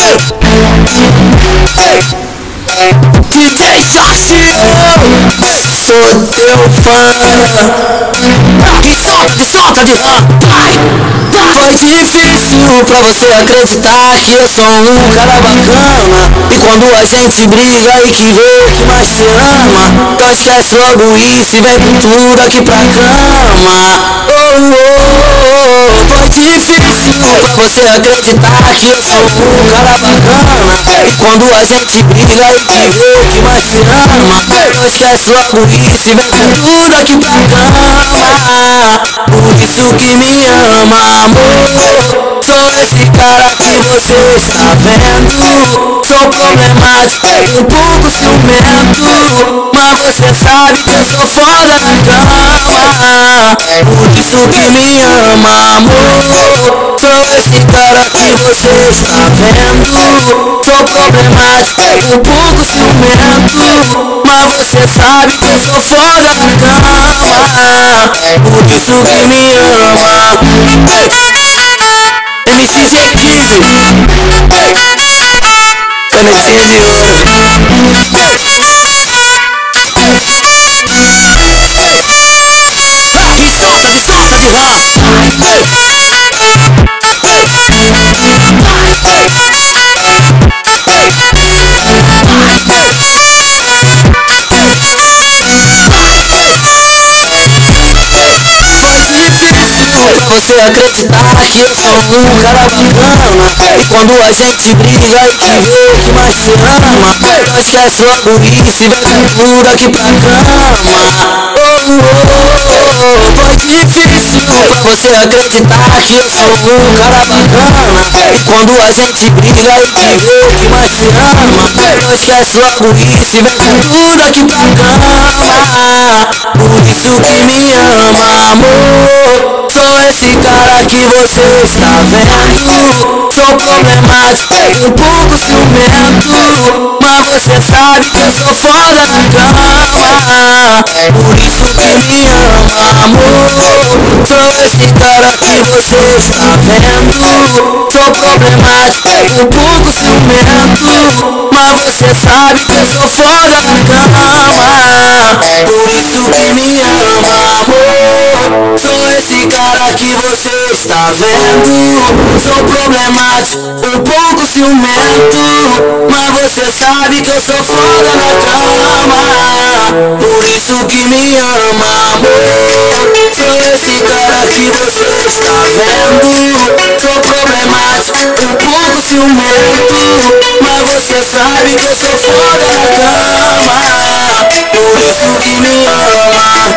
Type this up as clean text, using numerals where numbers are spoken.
DJ Sartinho, sou teu fã. Me solta de fã. Foi difícil pra você acreditar que eu sou um cara bacana. E quando a gente briga e que vê que mais cê ama, eu esquece logo isso e vem com tudo aqui pra cama. Foi difícil pra você acreditar que eu sou um cara bacana. E quando a gente briga e que vê que mais cê ama, eu esquece logo isso e vem com tudo aqui pra cama. Por isso que me ama, amor. Sou esse cara que você está vendo. Sou problemático, um pouco ciumento, mas você sabe que eu sou foda na cama. Por isso que me ama, amor. Sou esse cara que você está vendo. Sou problemático, um pouco ciumento, mas você sabe que eu sou foda na cama. Por isso que me ama. MC Jedi, MC você acreditar que eu sou um cara bacana. E quando a gente briga e que vê que mais cê ama, eu esquece logo isso e vem com tudo aqui pra cama. Foi difícil pra você acreditar que eu sou um cara bacana. E quando a gente briga e que vê que mais cê ama, eu esquece logo isso e vem com tudo aqui pra cama. Por isso que me ama, amor. Sou esse cara que você está vendo. Sou problemático, um pouco ciumento, mas você sabe que eu sou foda na cama. Por isso que me ama, amor. Sou esse cara que você está vendo. Sou problemático, um pouco ciumento, mas você sabe que eu sou foda na cama. Por isso que me ama, amor. Sou esse cara que você está vendo. Sou problemático, um pouco ciumento, mas você sabe que eu sou foda na cama. Por isso que me ama, amor. Sou esse cara que você está vendo. Sou problemático, um pouco ciumento, mas você sabe que eu sou foda na cama. Por isso que me ama.